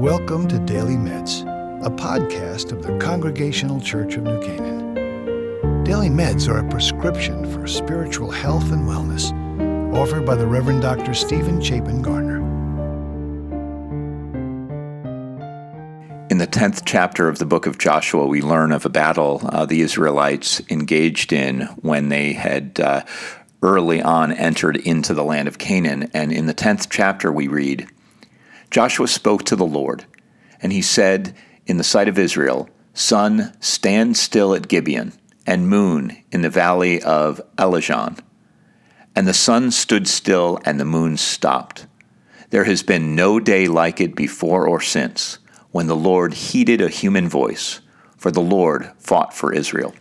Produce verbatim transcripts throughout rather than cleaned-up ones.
Welcome to Daily Meds, a podcast of the Congregational Church of New Canaan. Daily Meds are a prescription for spiritual health and wellness, offered by the Reverend Doctor Stephen Chapin Garner. In the tenth chapter of the book of Joshua, we learn of a battle uh, the Israelites engaged in when they had uh, early on entered into the land of Canaan. And in the tenth chapter we read, Joshua spoke to the Lord, and he said in the sight of Israel, Sun, stand still at Gibeon, and moon in the valley of Elajon. And the sun stood still, and the moon stopped. There has been no day like it before or since, when the Lord heeded a human voice, for the Lord fought for Israel.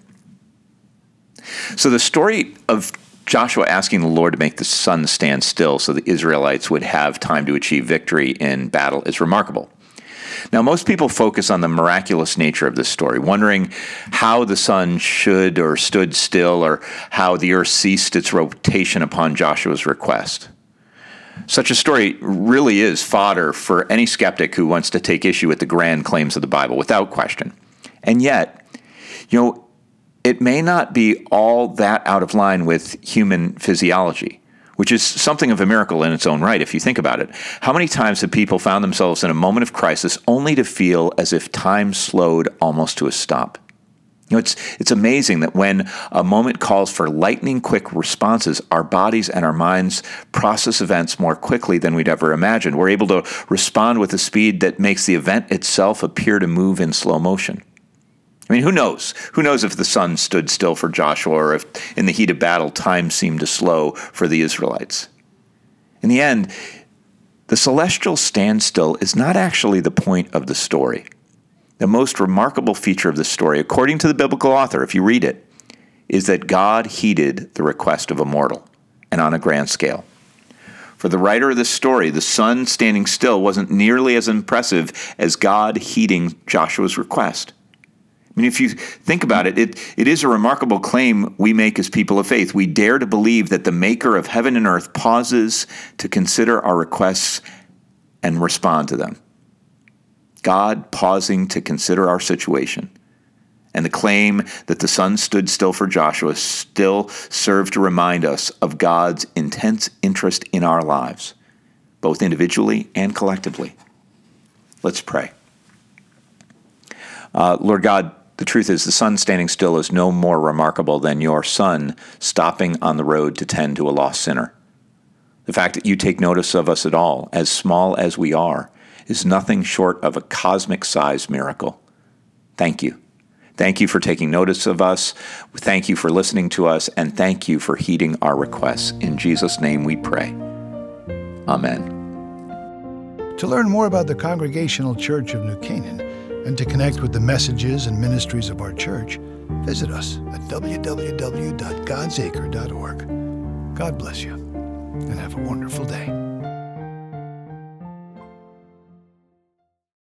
So the story of Joshua asking the Lord to make the sun stand still so the Israelites would have time to achieve victory in battle is remarkable. Now, most people focus on the miraculous nature of this story, wondering how the sun should or stood still or how the earth ceased its rotation upon Joshua's request. Such a story really is fodder for any skeptic who wants to take issue with the grand claims of the Bible, without question. And yet, you know, it may not be all that out of line with human physiology, which is something of a miracle in its own right, if you think about it. How many times have people found themselves in a moment of crisis only to feel as if time slowed almost to a stop? You know, it's it's amazing that when a moment calls for lightning-quick responses, our bodies and our minds process events more quickly than we'd ever imagined. We're able to respond with a speed that makes the event itself appear to move in slow motion. I mean, who knows? Who knows if the sun stood still for Joshua or if in the heat of battle time seemed to slow for the Israelites? In the end, the celestial standstill is not actually the point of the story. The most remarkable feature of the story, according to the biblical author, if you read it, is that God heeded the request of a mortal, and on a grand scale. For the writer of this story, the sun standing still wasn't nearly as impressive as God heeding Joshua's request. I mean, if you think about it, it, it is a remarkable claim we make as people of faith. We dare to believe that the maker of heaven and earth pauses to consider our requests and respond to them. God pausing to consider our situation. And the claim that the sun stood still for Joshua still serves to remind us of God's intense interest in our lives, both individually and collectively. Let's pray. Uh, Lord God, the truth is the sun standing still is no more remarkable than your son stopping on the road to tend to a lost sinner. The fact that you take notice of us at all, as small as we are, is nothing short of a cosmic-sized miracle. Thank you. Thank you for taking notice of us. Thank you for listening to us, and thank you for heeding our requests. In Jesus' name we pray. Amen. To learn more about the Congregational Church of New Canaan and to connect with the messages and ministries of our church, visit us at w w w dot gods acre dot org. God bless you, and have a wonderful day.